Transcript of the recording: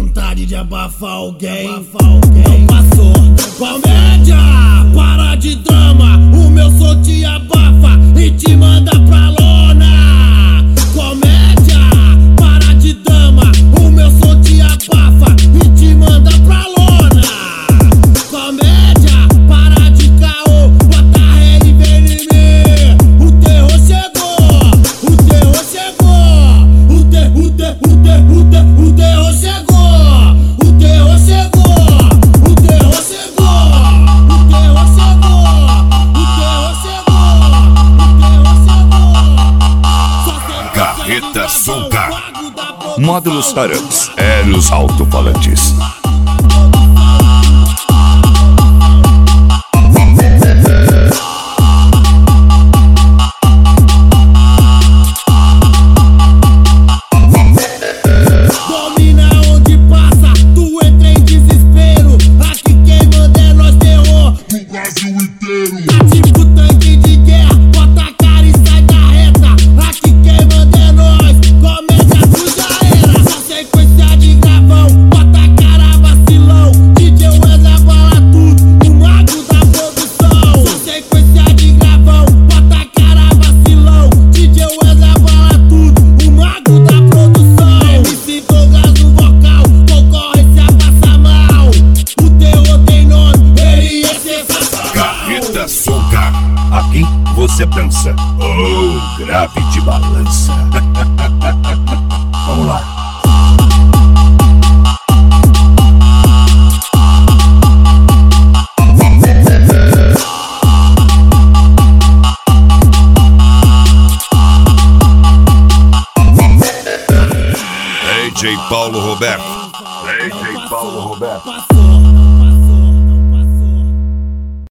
vontade de abafar alguém, não passou. Comédia, para de drama, o meu som te abafa e te manda pra lona. Comédia, para de drama, o meu som te abafa e te manda pra lona. Comédia, para de caô, bota ré e vem em mim. O terror chegou, o terror chegou, o terror chegou, o terror chegou, o terror chegou, o terror chegou, o terror chegou. Carreta Sonka. Módulos Arams. Eros alto-falantes. Sonka, aqui você dança, grave de balança. Vamos lá. DJ Paulo Roberto. DJ Paulo Roberto.